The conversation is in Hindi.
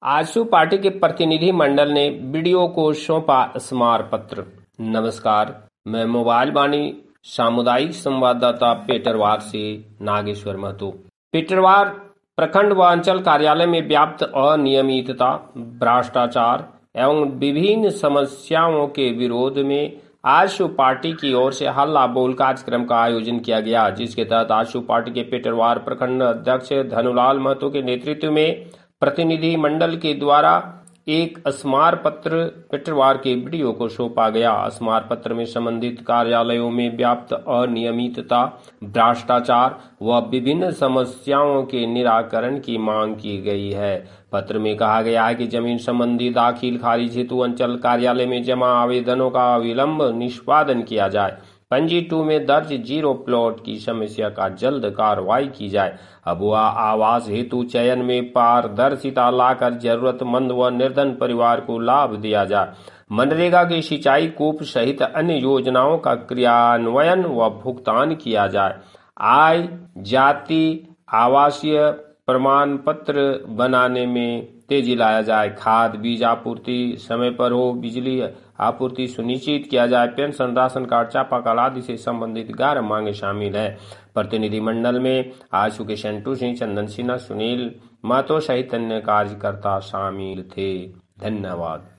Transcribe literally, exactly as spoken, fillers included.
आजसू पार्टी के प्रतिनिधि मंडल ने बीडीओ को सौंपा स्मार पत्र। नमस्कार, मैं मोबाइल वाणी सामुदायिक संवाददाता पेटरवार से नागेश्वर महतो। पेटरवार प्रखंड व अंचल कार्यालय में व्याप्त अनियमितता, भ्रष्टाचार एवं विभिन्न समस्याओं के विरोध में आजसू पार्टी की ओर से हल्ला बोल कार्यक्रम का आयोजन किया गया, जिसके तहत आजसू पार्टी के पेटरवार प्रखंड अध्यक्ष धनुलाल महतो के नेतृत्व में प्रतिनिधि मंडल के द्वारा एक स्मार पत्र पेटरवार के बीडीओ को सौंपा गया। स्मार पत्र में संबंधित कार्यालयों में व्याप्त अनियमितता, भ्रष्टाचार व विभिन्न समस्याओं के निराकरण की मांग की गई है। पत्र में कहा गया है कि जमीन संबंधी दाखिल खारिज हेतु अंचल कार्यालय में जमा आवेदनों का अविलंब निष्पादन किया जाए। पंजी टू में दर्ज जीरो प्लॉट की समस्या का जल्द कार्रवाई की जाए। अबुआ आवास हेतु चयन में पारदर्शिता लाकर जरूरतमंद व निर्धन परिवार को लाभ दिया जाए। मनरेगा की सिंचाई कूप सहित अन्य योजनाओं का क्रियान्वयन व भुगतान किया जाए। आय, जाति, आवासीय प्रमाण पत्र बनाने में तेजी लाया जाए। खाद बीज आपूर्ति समय पर हो, बिजली आपूर्ति सुनिश्चित किया जाए। पेंशन, राशन कार्ड, चापाकल आदि से संबंधित ग्यारह मांगे शामिल है। प्रतिनिधि मंडल में आजसू के संटू सिंह, चंदन सिन्हा, सुनील महतो सहित अन्य कार्यकर्ता शामिल थे। धन्यवाद।